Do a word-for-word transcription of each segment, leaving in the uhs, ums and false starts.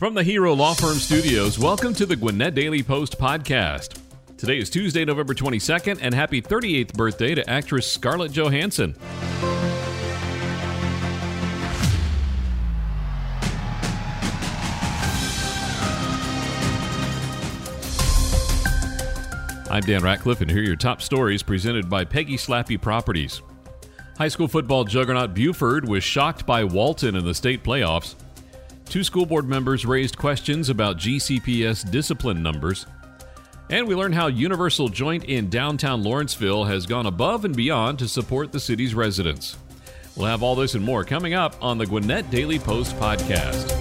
From the Hero Law Firm Studios, welcome to the Gwinnett Daily Post podcast. Today is Tuesday, November twenty-second, and happy thirty-eighth birthday to actress Scarlett Johansson. I'm Dan Ratcliffe, and here are your top stories presented by Peggy Slappy Properties. High school football juggernaut Buford was shocked by Walton in the state playoffs. Two school board members raised questions about G C P S discipline numbers. And we learned how Universal Joint in downtown Lawrenceville has gone above and beyond to support the city's residents. We'll have all this and more coming up on the Gwinnett Daily Post podcast.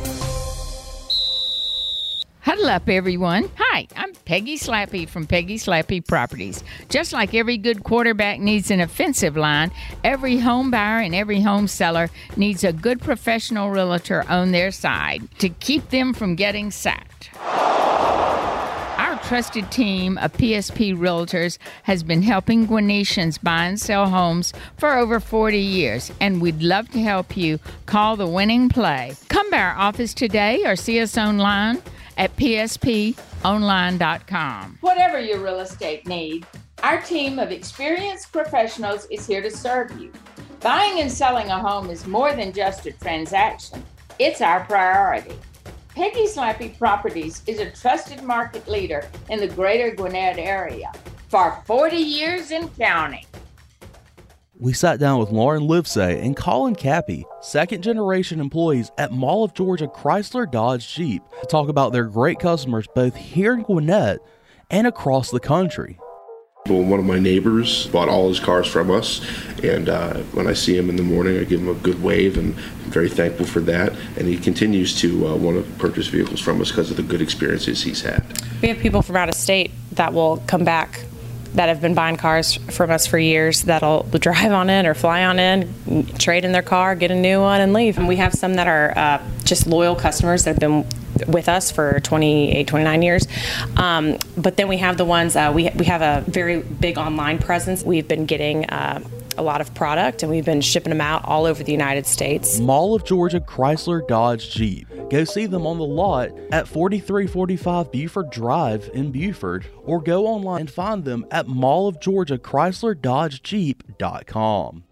Huddle up, everyone. Hi, I'm Peggy Slappy from Peggy Slappy Properties. Just like every good quarterback needs an offensive line, every home buyer and every home seller needs a good professional realtor on their side to keep them from getting sacked. Our trusted team of P S P Realtors has been helping Gwinnetians buy and sell homes for over forty years, and we'd love to help you. Call the winning play. Come by our office today or see us online at p s p online dot com. Whatever your real estate need, our team of experienced professionals is here to serve you. Buying and selling a home is more than just a transaction. It's our priority. Peggy Slappy Properties is a trusted market leader in the greater Gwinnett area for forty years and counting. We sat down with Lauren Livesay and Colin Cappy, second-generation employees at Mall of Georgia Chrysler Dodge Jeep, to talk about their great customers both here in Gwinnett and across the country. Well, one of my neighbors bought all his cars from us, and uh, when I see him in the morning, I give him a good wave, and I'm very thankful for that. And he continues to uh, want to purchase vehicles from us because of the good experiences he's had. We have people from out of state that will come back that have been buying cars from us for years that'll drive on in or fly on in, trade in their car, get a new one, and leave. And we have some that are uh, just loyal customers that have been with us for twenty-eight, twenty-nine years. Um, but then we have the ones, uh, we, we have a very big online presence. We've been getting uh, a lot of product, and we've been shipping them out all over the United States. Mall of Georgia Chrysler Dodge Jeep. Go see them on the lot at forty-three forty-five Buford Drive in Buford, or go online and find them at mall of georgia chrysler dodge jeep dot com.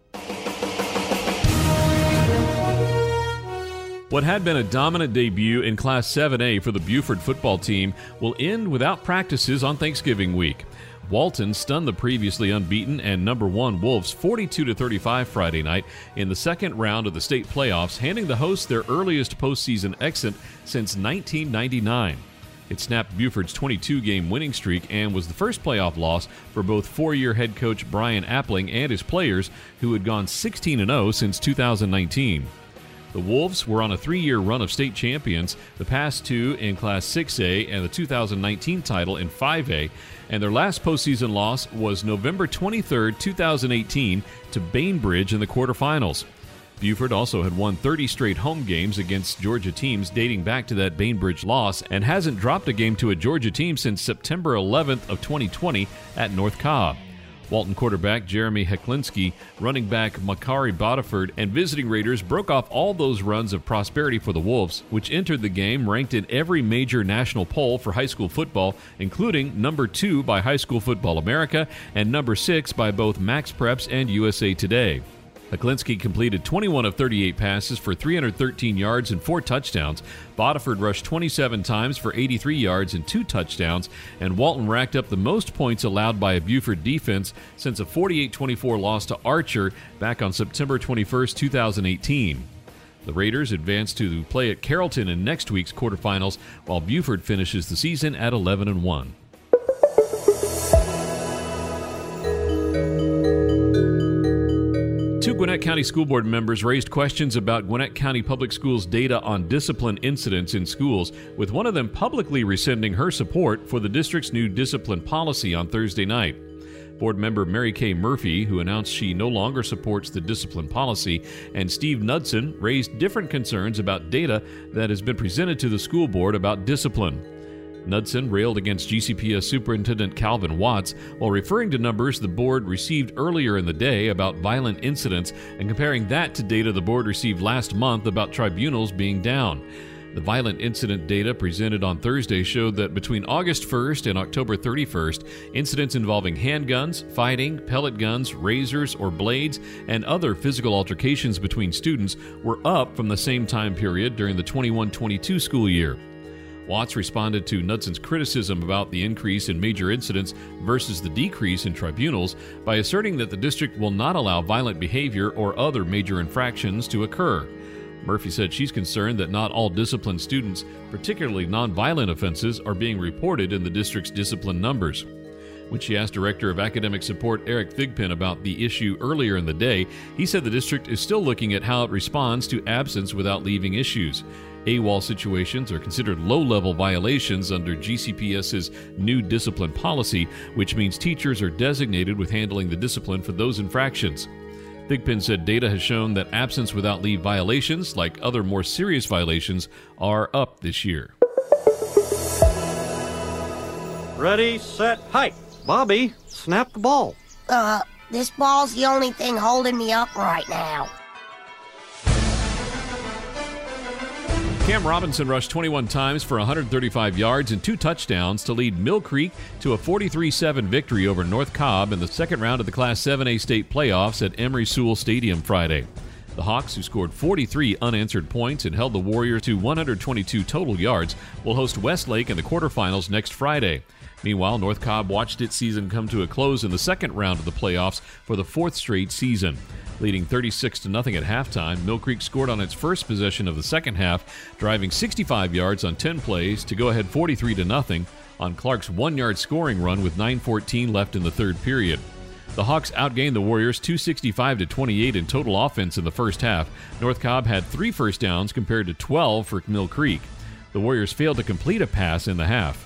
What had been a dominant debut in Class seven A for the Buford football team will end without practices on Thanksgiving week. Walton stunned the previously unbeaten and number one Wolves forty-two to thirty-five Friday night in the second round of the state playoffs, handing the hosts their earliest postseason exit since nineteen ninety-nine. It snapped Buford's twenty-two game winning streak and was the first playoff loss for both four-year head coach Brian Appling and his players, who had gone sixteen and oh since two thousand nineteen. The Wolves were on a three-year run of state champions, the past two in Class six A and the two thousand nineteen title in five A, and their last postseason loss was November twenty-third, two thousand eighteen to Bainbridge in the quarterfinals. Buford also had won thirty straight home games against Georgia teams dating back to that Bainbridge loss and hasn't dropped a game to a Georgia team since September eleventh of twenty twenty at North Cobb. Walton quarterback Jeremy Heklinski, running back Makari Bodiford, and visiting Raiders broke off all those runs of prosperity for the Wolves, which entered the game ranked in every major national poll for high school football, including number two by High School Football America and number six by both Max Preps and U S A Today. Heklinski completed twenty-one of thirty-eight passes for three hundred thirteen yards and four touchdowns. Bodiford rushed twenty-seven times for eighty-three yards and two touchdowns, and Walton racked up the most points allowed by a Buford defense since a forty-eight twenty-four loss to Archer back on September twenty-first, two thousand eighteen. The Raiders advance to play at Carrollton in next week's quarterfinals, while Buford finishes the season at eleven and one. Two Gwinnett County School Board members raised questions about Gwinnett County Public Schools' data on discipline incidents in schools, with one of them publicly rescinding her support for the district's new discipline policy on Thursday night. Board member Mary Kay Murphy, who announced she no longer supports the discipline policy, and Steve Knudsen raised different concerns about data that has been presented to the school board about discipline. Knudsen railed against G C P S Superintendent Calvin Watts while referring to numbers the board received earlier in the day about violent incidents and comparing that to data the board received last month about tribunals being down. The violent incident data presented on Thursday showed that between August first and October thirty-first, incidents involving handguns, fighting, pellet guns, razors or blades, and other physical altercations between students were up from the same time period during the twenty-one twenty-two school year. Watts responded to Knudson's criticism about the increase in major incidents versus the decrease in tribunals by asserting that the district will not allow violent behavior or other major infractions to occur. Murphy said she's concerned that not all disciplined students, particularly nonviolent offenses, are being reported in the district's discipline numbers. When she asked Director of Academic Support Eric Thigpen about the issue earlier in the day, he said the district is still looking at how it responds to absence without leaving issues. AWOL situations are considered low-level violations under G C P S's new discipline policy, which means teachers are designated with handling the discipline for those infractions. Thigpen said data has shown that absence without leave violations, like other more serious violations, are up this year. Ready, set, hike. Bobby, snap the ball. Uh, this ball's the only thing holding me up right now. Cam Robinson rushed twenty-one times for one hundred thirty-five yards and two touchdowns to lead Mill Creek to a forty-three seven victory over North Cobb in the second round of the Class seven A state playoffs at Emery Sewell Stadium Friday. The Hawks, who scored forty-three unanswered points and held the Warriors to one hundred twenty-two total yards, will host Westlake in the quarterfinals next Friday. Meanwhile, North Cobb watched its season come to a close in the second round of the playoffs for the fourth straight season. Leading thirty-six to nothing at halftime, Mill Creek scored on its first possession of the second half, driving sixty-five yards on ten plays to go ahead forty-three to nothing on Clark's one-yard scoring run with nine fourteen left in the third period. The Hawks outgained the Warriors two sixty-five to twenty-eight in total offense in the first half. North Cobb had three first downs compared to twelve for Mill Creek. The Warriors failed to complete a pass in the half.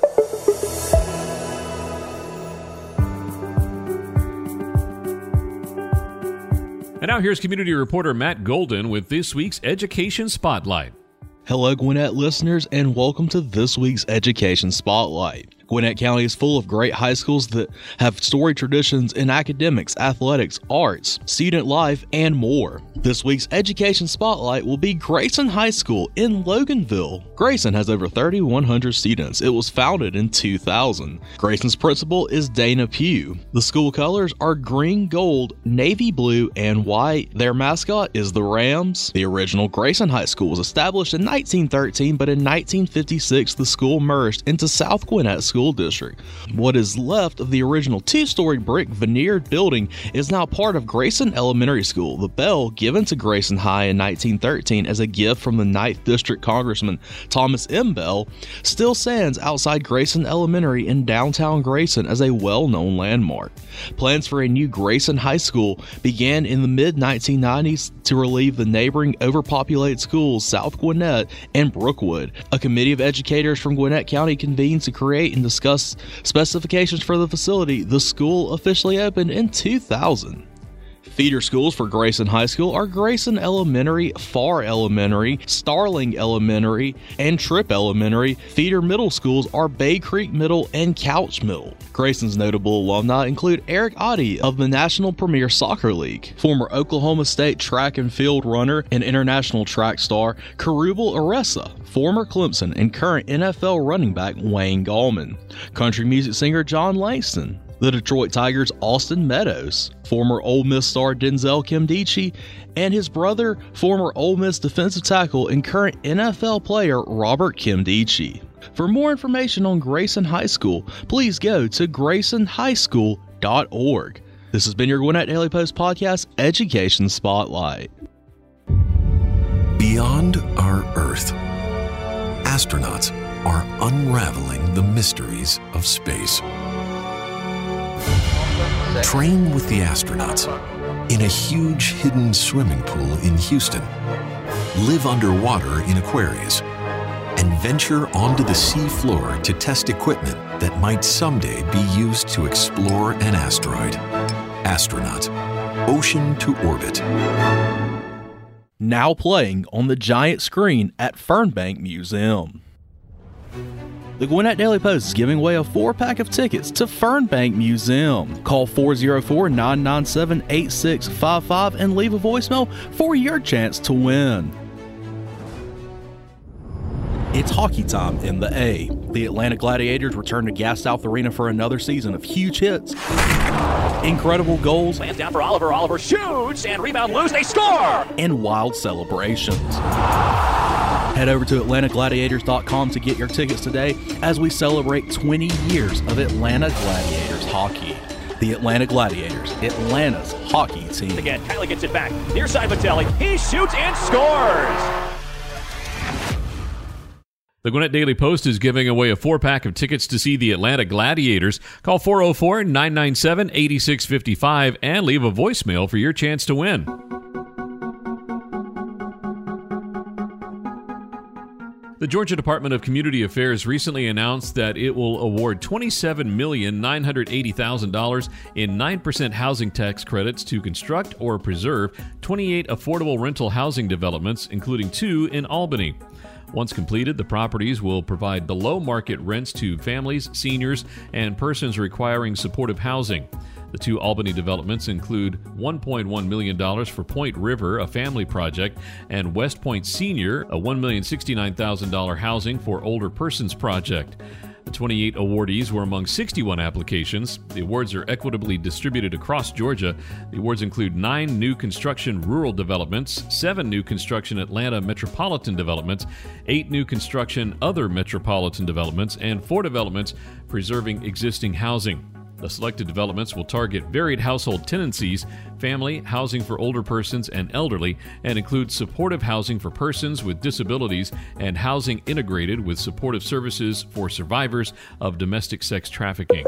And now here's community reporter Matt Golden with this week's Education Spotlight. Hello, Gwinnett listeners, and welcome to this week's Education Spotlight. Gwinnett County is full of great high schools that have storied traditions in academics, athletics, arts, student life, and more. This week's Education Spotlight will be Grayson High School in Loganville. Grayson has over thirty-one hundred students. It was founded in two thousand. Grayson's principal is Dana Pugh. The school colors are green, gold, navy blue, and white. Their mascot is the Rams. The original Grayson High School was established in nineteen thirteen, but in nineteen fifty-six, the school merged into South Gwinnett School District. What is left of the original two-story brick veneered building is now part of Grayson Elementary School. The bell, given to Grayson High in nineteen thirteen as a gift from the ninth District Congressman Thomas M. Bell, still stands outside Grayson Elementary in downtown Grayson as a well-known landmark. Plans for a new Grayson High School began in the mid nineteen nineties to relieve the neighboring overpopulated schools South Gwinnett and Brookwood. A committee of educators from Gwinnett County convened to create and discuss specifications for the facility. The school officially opened in two thousand. Feeder schools for Grayson High School are Grayson Elementary, Farr Elementary, Starling Elementary, and Tripp Elementary. Feeder middle schools are Bay Creek Middle and Couch Middle. Grayson's notable alumni include Eric Oddie of the National Premier Soccer League, former Oklahoma State track and field runner and international track star Karubal Aressa, former Clemson and current N F L running back Wayne Gallman, country music singer John Langston, the Detroit Tigers' Austin Meadows, former Ole Miss star Denzel Kimdichie, and his brother, former Ole Miss defensive tackle and current N F L player Robert Kimdichie. For more information on Grayson High School, please go to grayson high school dot org. This has been your Gwinnett Daily Post Podcast Education Spotlight. Beyond our Earth, astronauts are unraveling the mysteries of space. Train with the astronauts in a huge hidden swimming pool in Houston. Live underwater in Aquarius and venture onto the sea floor to test equipment that might someday be used to explore an asteroid. Astronaut, Ocean to Orbit. Now playing on the giant screen at Fernbank Museum. The Gwinnett Daily Post is giving away a four-pack of tickets to Fernbank Museum. Call four oh four, nine nine seven, eight six five five and leave a voicemail for your chance to win. It's hockey time in the A. The Atlanta Gladiators return to Gas South Arena for another season of huge hits, incredible goals, lands down for Oliver. Oliver shoots and rebound loose. They score! And wild celebrations. Head over to Atlanta Gladiators dot com to get your tickets today as we celebrate twenty years of Atlanta Gladiators hockey. The Atlanta Gladiators, Atlanta's hockey team. Again, Kylie gets it back. Near side Vitelli. He shoots and scores! The Gwinnett Daily Post is giving away a four-pack of tickets to see the Atlanta Gladiators. Call four oh four, nine nine seven, eight six five five and leave a voicemail for your chance to win. The Georgia Department of Community Affairs recently announced that it will award twenty-seven million nine hundred eighty thousand dollars in nine percent housing tax credits to construct or preserve twenty-eight affordable rental housing developments, including two in Albany. Once completed, the properties will provide below-market rents to families, seniors, and persons requiring supportive housing. The two Albany developments include one point one million dollars for Point River, a family project, and West Point Senior, a one million sixty-nine thousand dollars housing for older persons project. The twenty-eight awardees were among sixty-one applications. The awards are equitably distributed across Georgia. The awards include nine new construction rural developments, seven new construction Atlanta metropolitan developments, eight new construction other metropolitan developments, and four developments preserving existing housing. The selected developments will target varied household tenancies, family, housing for older persons and elderly, and include supportive housing for persons with disabilities and housing integrated with supportive services for survivors of domestic sex trafficking.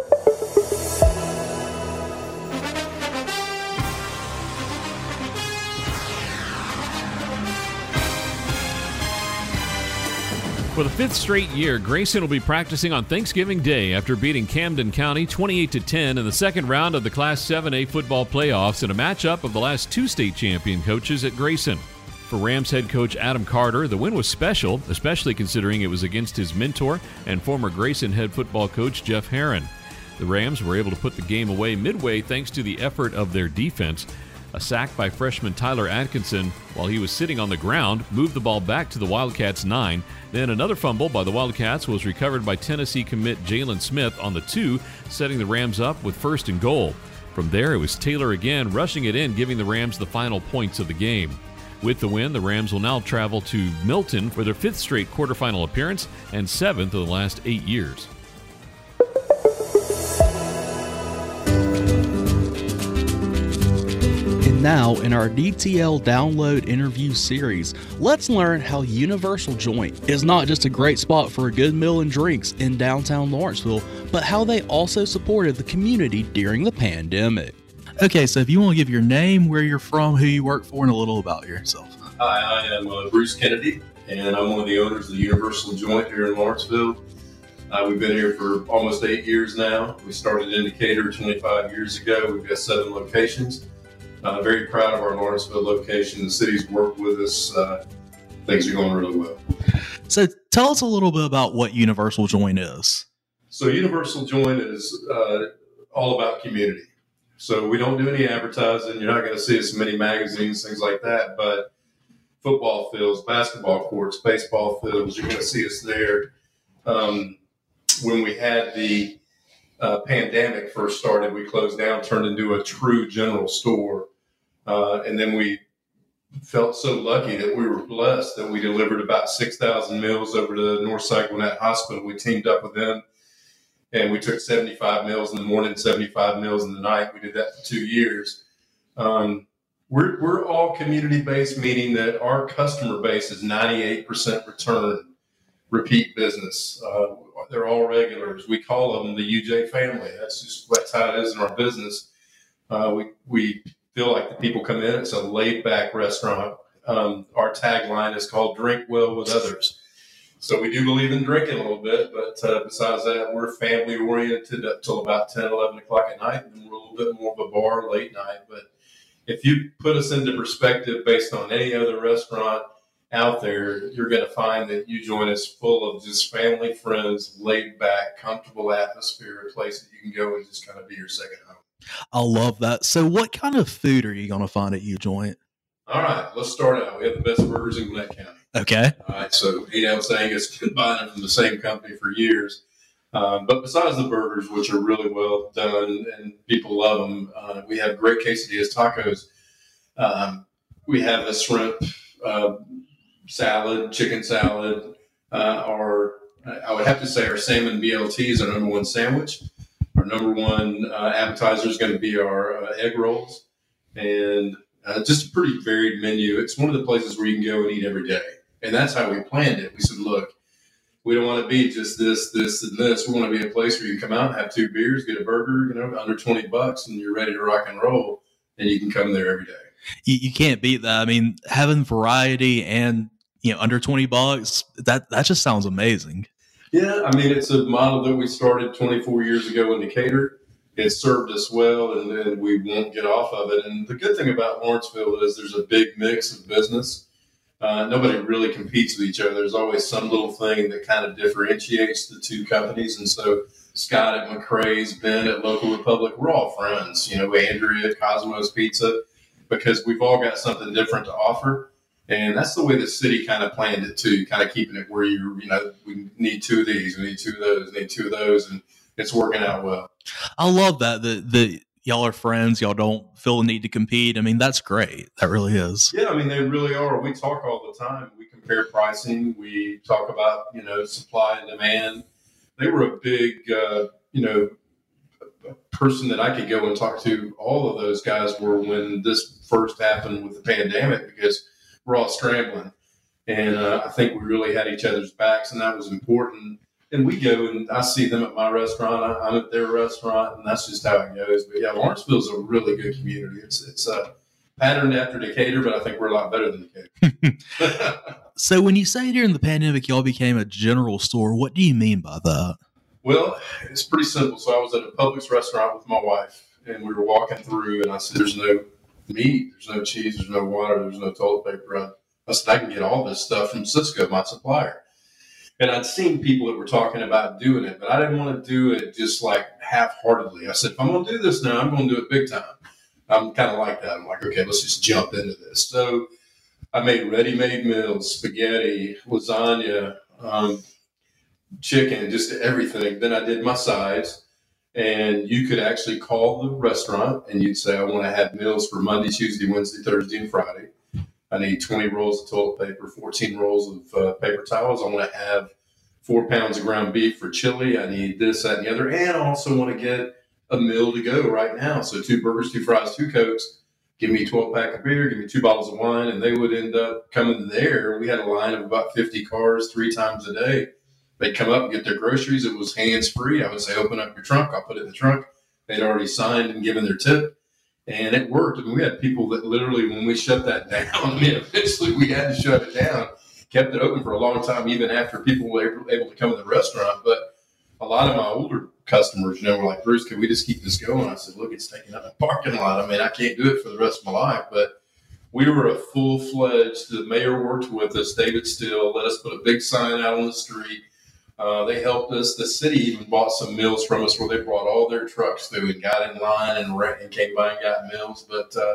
For the fifth straight year, Grayson will be practicing on Thanksgiving Day after beating Camden County twenty-eight to ten in the second round of the Class seven A football playoffs in a matchup of the last two state champion coaches at Grayson. For Rams head coach Adam Carter, the win was special, especially considering it was against his mentor and former Grayson head football coach Jeff Herron. The Rams were able to put the game away midway thanks to the effort of their defense. A sack by freshman Tyler Atkinson, while he was sitting on the ground, moved the ball back to the Wildcats' nine. Then another fumble by the Wildcats was recovered by Tennessee commit Jalen Smith on the two, setting the Rams up with first and goal. From there, it was Taylor again rushing it in, giving the Rams the final points of the game. With the win, the Rams will now travel to Milton for their fifth straight quarterfinal appearance and seventh of the last eight years. Now, in our D T L Download interview series, let's learn how Universal Joint is not just a great spot for a good meal and drinks in downtown Lawrenceville, but how they also supported the community during the pandemic. Okay, so if you want to give your name, where you're from, who you work for, and a little about yourself. Hi, I am uh, Bruce Kennedy, and I'm one of the owners of the Universal Joint here in Lawrenceville. Uh, we've been here for almost eight years now. We started in Decatur twenty-five years ago. We've got seven locations. Uh, very proud of our Lawrenceville location. The city's worked with us. Uh, things are going really well. So tell us a little bit about what Universal Joint is. So Universal Joint is uh, all about community. So we don't do any advertising. You're not going to see us in many magazines, things like that. But football fields, basketball courts, baseball fields, you're going to see us there. Um, when we had the uh, pandemic first started, we closed down, turned into a true general store. Uh, and then we felt so lucky that we were blessed that we delivered about six thousand meals over to the Northside Gwinnett Hospital. We teamed up with them, and we took seventy-five meals in the morning, seventy-five meals in the night. We did that for two years. Um, we're, we're all community-based, meaning that our customer base is ninety-eight percent return, repeat business. Uh, they're all regulars. We call them the U J family. That's just that's how it is in our business. Uh, we we feel like the people come in. It's a laid-back restaurant. Um, our tagline is called "Drink Well with Others." So we do believe in drinking a little bit, but uh, besides that, we're family-oriented up till about ten, eleven o'clock at night, and we're a little bit more of a bar late night. But if you put us into perspective based on any other restaurant out there, you're going to find that U Joint is full of just family, friends, laid-back, comfortable atmosphere, a place that you can go and just kind of be your second home. I love that. So what kind of food are you going to find at U Joint? All right, let's start out. We have the best burgers in Gwinnett County. Okay. All right, so eight ounce Angus, been buying them from the same company for years. Um, but besides the burgers, which are really well done and people love them, uh, we have great quesadillas, tacos. Um, we have a shrimp uh, salad, chicken salad, uh, our I would have to say our salmon B L T is our number one sandwich. Our number one uh, appetizer is going to be our uh, egg rolls, and uh, just a pretty varied menu. It's one of the places where you can go and eat every day, and that's how we planned it. We said, look, we don't want to be just this, this, and this. We want to be a place where you can come out, have two beers, get a burger, you know, under twenty bucks, and you're ready to rock and roll, and you can come there every day. You, you can't beat that. I mean, having variety and, you know, under twenty bucks, that, that just sounds amazing. Yeah, I mean, it's a model that we started twenty-four years ago in Decatur. It served us well, and, and we won't get off of it. And the good thing about Lawrenceville is there's a big mix of business. Uh, nobody really competes with each other. There's always some little thing that kind of differentiates the two companies. And so Scott at McCrae's, Ben at Local Republic, we're all friends. You know, Andrea at Cosmos Pizza, because we've all got something different to offer. And that's the way the city kind of planned it too, kind of keeping it where you, you know, we need two of these, we need two of those, we need two of those, and it's working out well. I love that, that, that y'all are friends, y'all don't feel the need to compete. I mean, that's great. That really is. Yeah, I mean, they really are. We talk all the time. We compare pricing. We talk about, you know, supply and demand. They were a big, uh, you know, person that I could go and talk to. All of those guys were when this first happened with the pandemic, because we're all scrambling. And uh, I think we really had each other's backs, and that was important. And we go, and I see them at my restaurant. I, I'm at their restaurant, and that's just how it goes. But, yeah, Lawrenceville is a really good community. It's it's uh, patterned after Decatur, but I think we're a lot better than Decatur. So when you say during the pandemic y'all became a general store, what do you mean by that? Well, it's pretty simple. So I was at a Publix restaurant with my wife, and we were walking through, and I said, there's no meat, there's no cheese, there's no water, there's no toilet paper. I said, I can get all this stuff from Cisco, my supplier. And I'd seen people that were talking about doing it, but I didn't want to do it just like half-heartedly. I said, if I'm going to do this now, I'm going to do it big time. I'm kind of like that. I'm like, okay, let's just jump into this. So I made ready-made meals, spaghetti, lasagna, um, chicken, just everything. Then I did my sides. And you could actually call the restaurant and you'd say, I want to have meals for Monday, Tuesday, Wednesday, Thursday, and Friday. I need twenty rolls of toilet paper, fourteen rolls of uh, paper towels. I want to have four pounds of ground beef for chili. I need this, that, and the other. And I also want to get a meal to go right now. So two burgers, two fries, two Cokes. Give me a twelve pack of beer. Give me two bottles of wine. And they would end up coming there. We had a line of about fifty cars three times a day. They'd come up and get their groceries. It was hands-free. I would say, open up your trunk. I'll put it in the trunk. They'd already signed and given their tip. And it worked. I mean, we had people that literally, when we shut that down, I mean, eventually we had to shut it down, kept it open for a long time, even after people were able to come to the restaurant. But a lot of my older customers, you know, were like, Bruce, can we just keep this going? I said, look, it's taking up a parking lot. I mean, I can't do it for the rest of my life. But we were a full-fledged, the mayor worked with us, David Still, let us put a big sign out on the street. Uh, they helped us. The city even bought some meals from us where they brought all their trucks through and got in line and, and came by and got meals. But uh,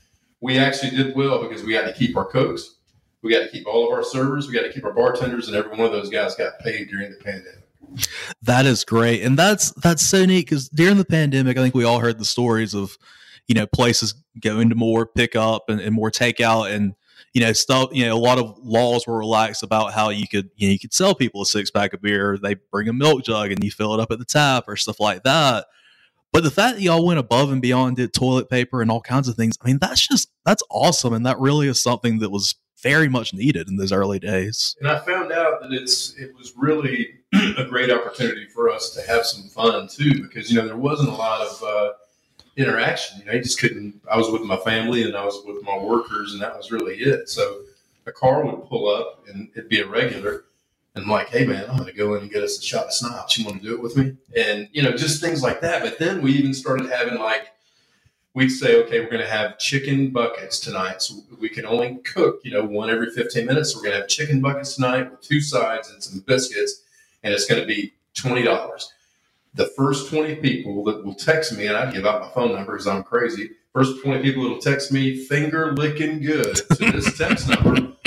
we actually did well because we had to keep our cooks. We got to keep all of our servers. We got to keep our bartenders, and every one of those guys got paid during the pandemic. That is great. And that's that's so neat because during the pandemic, I think we all heard the stories of, you know, places going to more pickup and, and more takeout and, you know, stuff, you know, a lot of laws were relaxed about how you could, you know, you could sell people a six pack of beer. They bring a milk jug and you fill it up at the tap or stuff like that. But the fact that y'all went above and beyond, did toilet paper and all kinds of things, I mean, that's just, that's awesome. And that really is something that was very much needed in those early days. And I found out that it's, it was really a great opportunity for us to have some fun too, because, you know, there wasn't a lot of, uh, interaction. You know, I just couldn't, I was with my family and I was with my workers and that was really it. So a car would pull up and it'd be a regular and I'm like, hey man, I'm going to go in and get us a shot of schnapps. You want to do it with me? And, you know, just things like that. But then we even started having like, we'd say, okay, we're going to have chicken buckets tonight. So we can only cook, you know, one every fifteen minutes. So we're going to have chicken buckets tonight with two sides and some biscuits. And it's going to be twenty dollars. The first twenty people that will text me, and I give out my phone number because I'm crazy. First twenty people that will text me, finger licking good, to this text number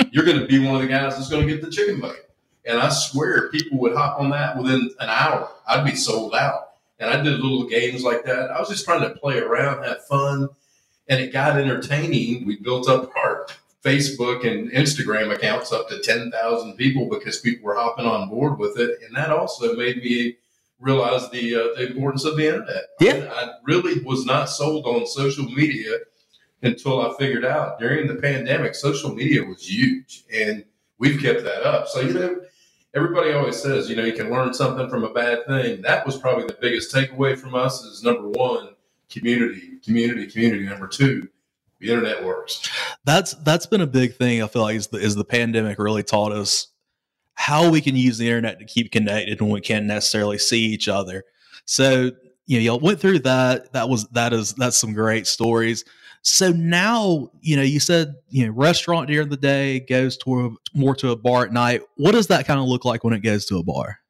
you're going to be one of the guys that's going to get the chicken bucket. And I swear people would hop on that within an hour. I'd be sold out. And I did little games like that. I was just trying to play around, have fun, and it got entertaining. We built up our Facebook and Instagram accounts up to ten thousand people because people were hopping on board with it. And that also made me realize the uh, the importance of the internet. Yeah. I, I really was not sold on social media until I figured out during the pandemic, social media was huge. And we've kept that up. So, you know, everybody always says, you know, you can learn something from a bad thing. That was probably the biggest takeaway from us is number one, community, community, community. Number two, the internet works. That's that's been a big thing. I feel like is the, is the pandemic really taught us how we can use the internet to keep connected when we can't necessarily see each other. So, you know, y'all went through that. That was that is that's some great stories. So now, you know, you said, you know, restaurant during the day goes to a, more to a bar at night. What does that kind of look like when it goes to a bar?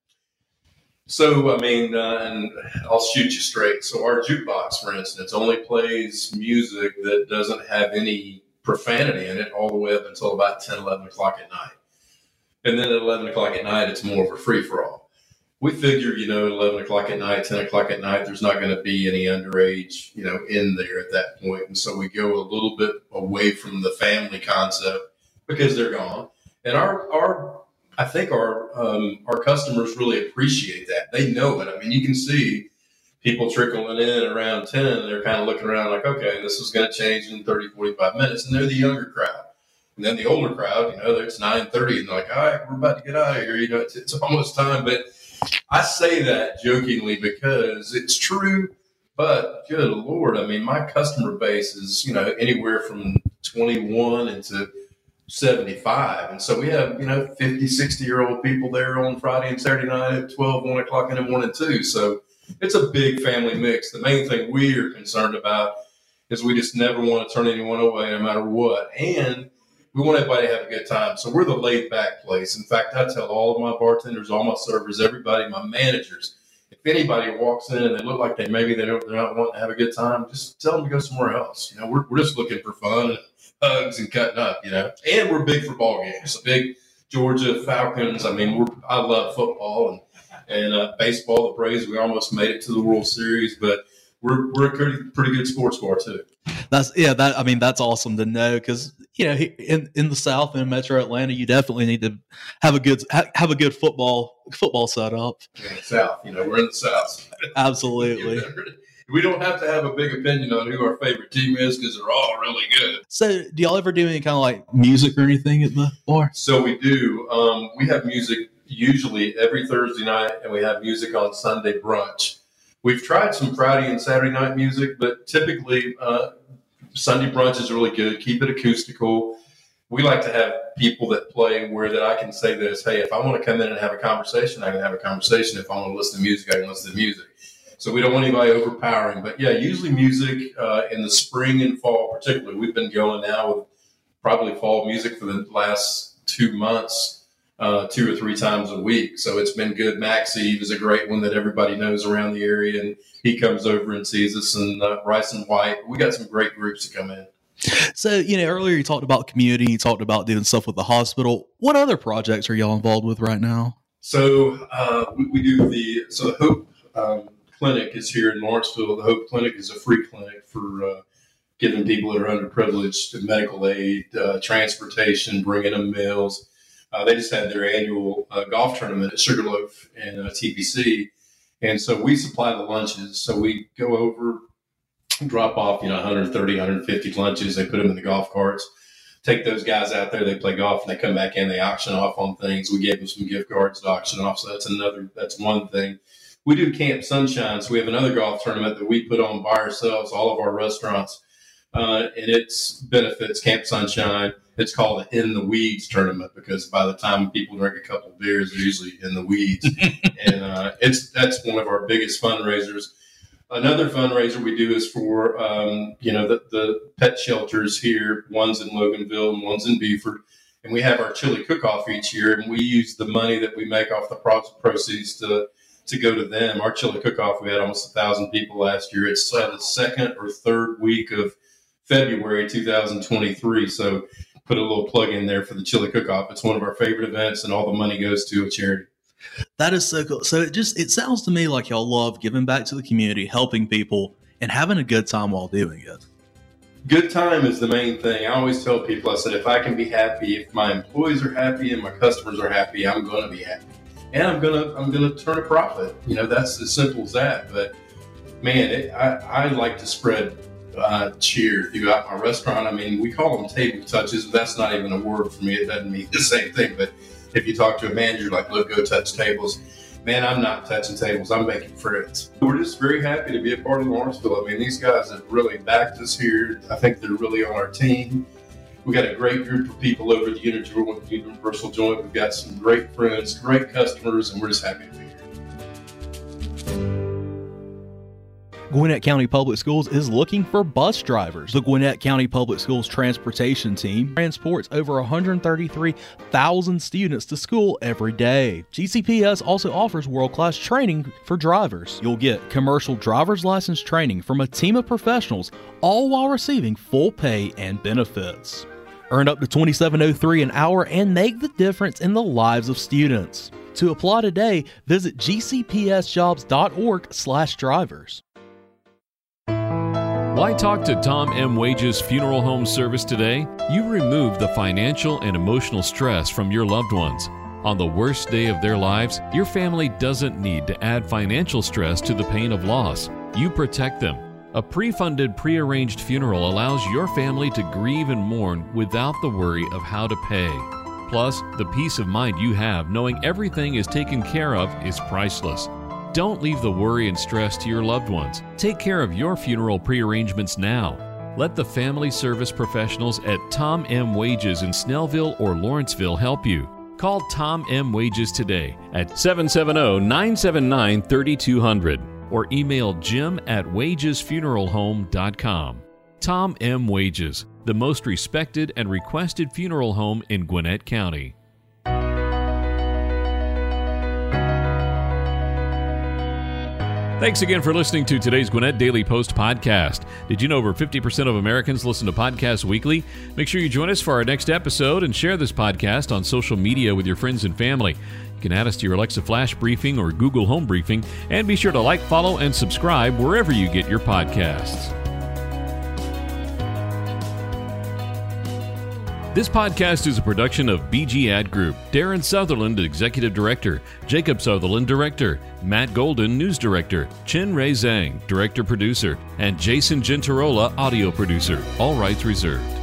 So, I mean, uh, and I'll shoot you straight. So our jukebox, for instance, only plays music that doesn't have any profanity in it all the way up until about ten, eleven o'clock at night. And then at eleven o'clock at night, it's more of a free-for-all. We figure, you know, at eleven o'clock at night, ten o'clock at night, there's not going to be any underage, you know, in there at that point. And so we go a little bit away from the family concept because they're gone. And our, our I think our um, our customers really appreciate that. They know it. I mean, you can see people trickling in around ten. They're kind of looking around like, okay, this is going to change in thirty, forty-five minutes. And they're the younger crowd. And then the older crowd, you know, it's nine thirty and they're like, all right, we're about to get out of here. You know, it's, it's almost time. But I say that jokingly because it's true, but good Lord, I mean, my customer base is, you know, anywhere from twenty-one into seventy-five. And so we have, you know, fifty, sixty year old people there on Friday and Saturday night at twelve, one o'clock in the morning too. So it's a big family mix. The main thing we are concerned about is we just never want to turn anyone away no matter what. And we want everybody to have a good time. So we're the laid back place. In fact, I tell all of my bartenders, all my servers, everybody, my managers, if anybody walks in and they look like they maybe they don't, they're not wanting to have a good time, just tell them to go somewhere else. You know, we're, we're just looking for fun and hugs and cutting up, you know, and we're big for ball games. So big Georgia Falcons. I mean, we're, I love football and, and uh, baseball, the Braves. We almost made it to the World Series, but we're, we're a pretty, pretty good sports bar too. That's yeah. That I mean, that's awesome to know because you know in, in the South and Metro Atlanta, you definitely need to have a good have a good football football setup. In the South, you know, we're in the South. Absolutely. We don't have to have a big opinion on who our favorite team is because they're all really good. So, do y'all ever do any kind of like music or anything at the bar? So we do. Um, we have music usually every Thursday night, and we have music on Sunday brunch. We've tried some Friday and Saturday night music, but typically uh, Sunday brunch is really good. Keep it acoustical. We like to have people that play where that I can say this, hey, if I want to come in and have a conversation, I can have a conversation. If I want to listen to music, I can listen to music. So we don't want anybody overpowering. But, yeah, usually music uh, in the spring and fall particularly. We've been going now with probably fall music for the last two months. Uh, two or three times a week. So it's been good. Max Eve is a great one that everybody knows around the area, and he comes over and sees us, and uh, Rice and White. We got some great groups to come in. So, you know, earlier you talked about community, you talked about doing stuff with the hospital. What other projects are y'all involved with right now? So uh, we, we do the, so the Hope um, Clinic is here in Lawrenceville. The Hope Clinic is a free clinic for uh, giving people that are underprivileged medical aid, uh, transportation, bringing them meals. Uh, they just had their annual uh, golf tournament at Sugarloaf and uh, T P C. And so we supply the lunches. So we go over, drop off, you know, one hundred thirty, one hundred fifty lunches. They put them in the golf carts, take those guys out there. They play golf and they come back in, they auction off on things. We gave them some gift cards to auction off. So that's another, that's one thing. We do Camp Sunshine. So we have another golf tournament that we put on by ourselves, all of our restaurants. Uh, and its benefits, Camp Sunshine. It's called the In the Weeds tournament because by the time people drink a couple of beers, they're usually in the weeds. and uh, it's that's one of our biggest fundraisers. Another fundraiser we do is for, um, you know, the, the pet shelters here. One's in Loganville and one's in Beaufort. And we have our chili cook-off each year, and we use the money that we make off the pro- proceeds to to go to them. Our chili cook-off, we had almost one thousand people last year. It's uh, the second or third week of February two thousand twenty-three. So put a little plug in there for the chili cook-off. It's one of our favorite events, and all the money goes to a charity. That is so cool. So it just, it sounds to me like y'all love giving back to the community, helping people, and having a good time while doing it. Good time is the main thing. I always tell people, I said, if I can be happy, if my employees are happy and my customers are happy, I'm going to be happy. And I'm going to, I'm going to turn a profit. You know, that's as simple as that. But man, it, I, I like to spread uh, cheer throughout my restaurant. I mean, we call them table touches, but that's not even a word for me. It doesn't mean the same thing. But if you talk to a manager, like, look, go touch tables. Man, I'm not touching tables. I'm making friends. We're just very happy to be a part of Lawrenceville. I mean, these guys have really backed us here. I think they're really on our team. We got a great group of people over at the Universal Joint. We've got some great friends, great customers, and we're just happy to be here. Gwinnett County Public Schools is looking for bus drivers. The Gwinnett County Public Schools transportation team transports over one hundred thirty-three thousand students to school every day. G C P S also offers world-class training for drivers. You'll get commercial driver's license training from a team of professionals, all while receiving full pay and benefits. Earn up to twenty-seven dollars and three cents an hour and make the difference in the lives of students. To apply today, visit g c p s jobs dot org slash drivers. Why talk to Tom M. Wages Funeral Home Service today? You remove the financial and emotional stress from your loved ones. On the worst day of their lives, your family doesn't need to add financial stress to the pain of loss. You protect them. A pre-funded, pre-arranged funeral allows your family to grieve and mourn without the worry of how to pay. Plus, the peace of mind you have knowing everything is taken care of is priceless. Don't leave the worry and stress to your loved ones. Take care of your funeral pre-arrangements now. Let the family service professionals at Tom M. Wages in Snellville or Lawrenceville help you. Call Tom M. Wages today at seven seven zero, nine seven nine, three two zero zero or email jim at wages funeral home dot com. Tom M. Wages, the most respected and requested funeral home in Gwinnett County. Thanks again for listening to today's Gwinnett Daily Post podcast. Did you know over fifty percent of Americans listen to podcasts weekly? Make sure you join us for our next episode and share this podcast on social media with your friends and family. You can add us to your Alexa Flash Briefing or Google Home Briefing, and be sure to like, follow, and subscribe wherever you get your podcasts. This podcast is a production of B G Ad Group. Darren Sutherland, Executive Director. Jacob Sutherland, Director. Matt Golden, News Director. Chin Ray Zhang, Director Producer. And Jason Gentarola, Audio Producer. All rights reserved.